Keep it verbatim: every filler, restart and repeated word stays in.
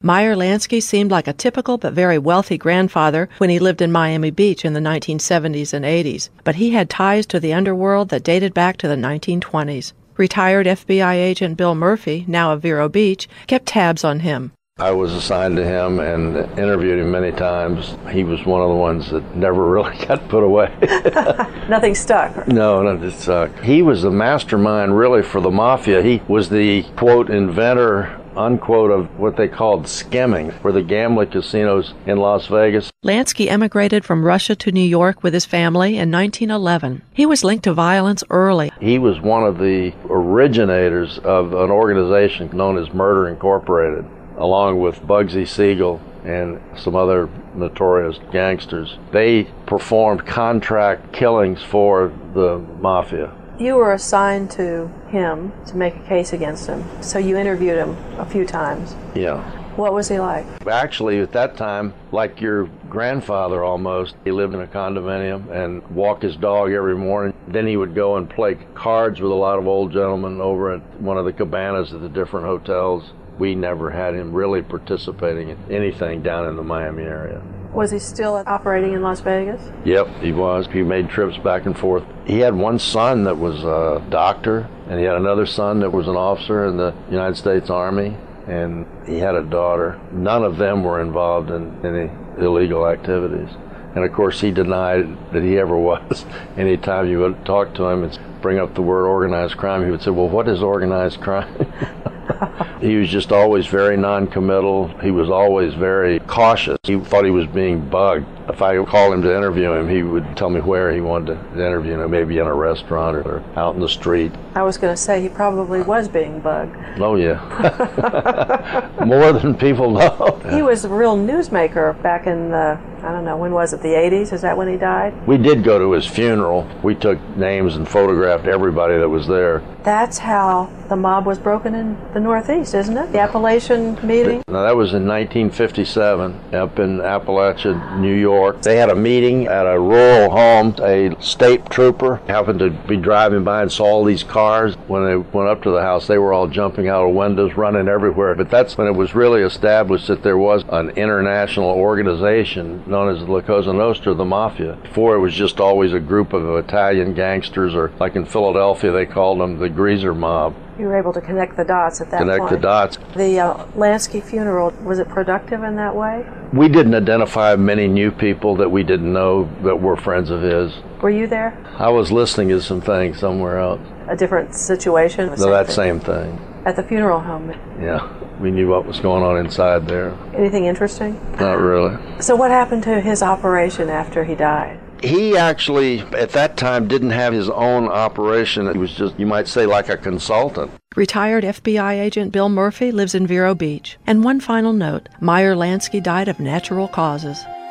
Meyer Lansky seemed like a typical but very wealthy grandfather when he lived in Miami Beach in the nineteen seventies and eighties, but he had ties to the underworld that dated back to the nineteen twenties. Retired F B I agent Bill Murphy, now of Vero Beach, kept tabs on him. I was assigned to him and interviewed him many times. He was one of the ones that never really got put away. Nothing stuck? No, nothing stuck. He was the mastermind, really, for the mafia. He was the, quote, inventor, unquote, of what they called skimming, for the gambling casinos in Las Vegas. Lansky emigrated from Russia to New York with his family in nineteen eleven. He was linked to violence early. He was one of the originators of an organization known as Murder Incorporated, along with Bugsy Siegel and some other notorious gangsters. They performed contract killings for the mafia. You were assigned to him to make a case against him, so you interviewed him a few times. Yeah. What was he like? Actually, at that time, like your grandfather almost, he lived in a condominium and walked his dog every morning. Then he would go and play cards with a lot of old gentlemen over at one of the cabanas at the different hotels. We never had him really participating in anything down in the Miami area. Was he still operating in Las Vegas? Yep, he was. He made trips back and forth. He had one son that was a doctor, and he had another son that was an officer in the United States Army, and he had a daughter. None of them were involved in any illegal activities. And of course, he denied that he ever was. Anytime you would talk to him and bring up the word organized crime, he would say, well, what is organized crime? He was just always very non-committal. He was always very cautious. He thought he was being bugged. If I called him to interview him, he would tell me where he wanted to interview him, maybe in a restaurant or out in the street. I was going to say he probably was being bugged. Oh, yeah. More than people know. He was a real newsmaker back in the, I don't know, when was it, the eighties? Is that when he died? We did go to his funeral. We took names and photographed everybody that was there. That's how the mob was broken in the Northeast, isn't it? The Appalachian meeting? Now, that was in nineteen fifty-seven up in Appalachia, New York. They had a meeting at a rural home. A state trooper happened to be driving by and saw all these cars. When they went up to the house, they were all jumping out of windows, running everywhere. But that's when it was really established that there was an international organization known as the La Cosa Nostra, the Mafia. Before, it was just always a group of Italian gangsters, or like in Philadelphia, they called them the Greaser Mob. You were able to connect the dots at that connect point. Connect the dots. The uh, Lansky funeral, was it productive in that way? We didn't identify many new people that we didn't know that were friends of his. Were you there? I was listening to some things somewhere else. A different situation? No, that same thing. At the funeral home? Yeah. We knew what was going on inside there. Anything interesting? Not really. So what happened to his operation after he died? He actually, at that time, didn't have his own operation. He was just, you might say, like a consultant. Retired F B I agent Bill Murphy lives in Vero Beach. And one final note, Meyer Lansky died of natural causes.